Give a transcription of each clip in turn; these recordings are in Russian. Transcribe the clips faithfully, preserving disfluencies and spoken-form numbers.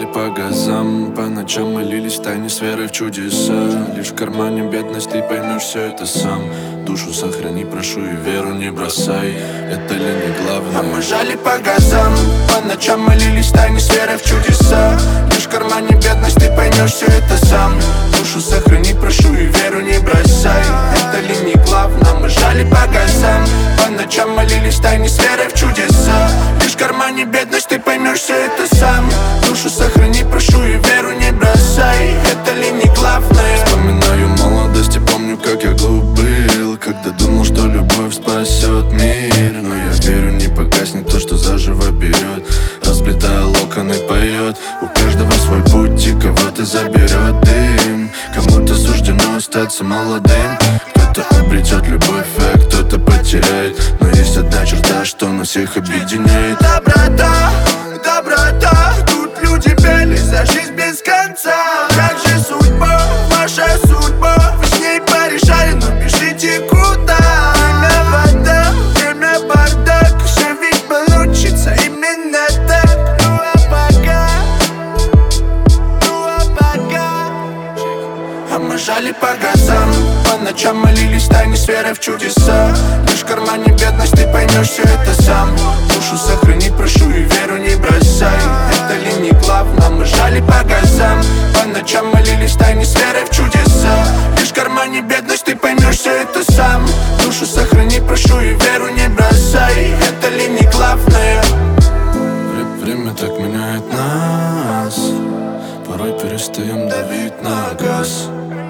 по газам, по ночам молились в тайне с верой в чудеса. Лишь в кармане бедность, ты поймешь все это сам. Душу сохрани, прошу, и веру не бросай. Это ли не главное? А мы жали по газам, по ночам молились в тайне с верой в чудеса. Лишь в кармане бедность, ты поймешь все это сам. Душу сохрани, прошу, и веру не бросай. Это ли не главное? Мы жали по газам, по ночам молились в тайне с верой в чудеса. Лишь в кармане бедность, ты поймешь все это сам. Душу сохрани, прошу, и веру не бросай. Это ли не главное? Вспоминаю молодость и помню, как я глуп был, когда думал, что любовь спасет мир. Но я верю, не погаснет то, что заживо берет. Расплетая локоны, поет. У каждого свой путь, и кого-то заберет дым. Кому-то суждено остаться молодым. Кто-то обретет любовь, а кто-то потеряет. Но есть одна черта, что нас всех объединяет. Доброта, доброта. Тут люди пели за жизнь без конца. Как же судьба, ваша судьба. Вы с ней порешали, но пишите куда. Время вода, время бардак. Все ведь получится именно так. Ну а пока, ну а пока. А мы жали по газам, по ночам молились в тайне с верой в чудеса. Лишь в кармане бедность, ты поймешь все это сам. Душу сохрани, прошу, и веру не бросай. Это ли не главное? Мы жали по газам, по ночам молились в тайне с верой в чудеса. Лишь в кармане бедность, ты поймешь все это сам. Душу сохрани, прошу, и веру не бросай. Это ли не главное? Время так меняет нас. Порой перестаем давить на газ.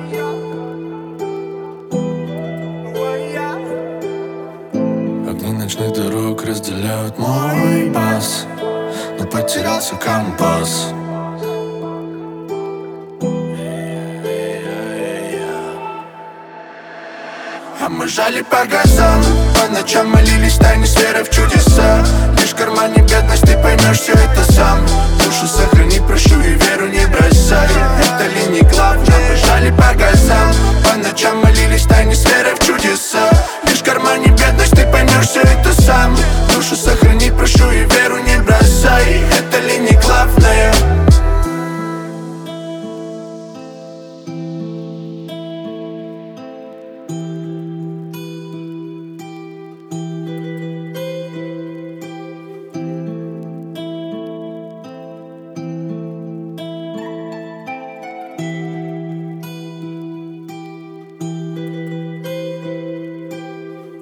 Огни ночных дорог разделяют мой пас, но потерялся компас. А мы жали по газам, по ночам молились в тайне с верой в чудеса. Лишь в кармане бедность, ты поймешь все это сам. Душу сохрани, прошу, и веру не бросай. Это ли не главное? Мы жали по газам.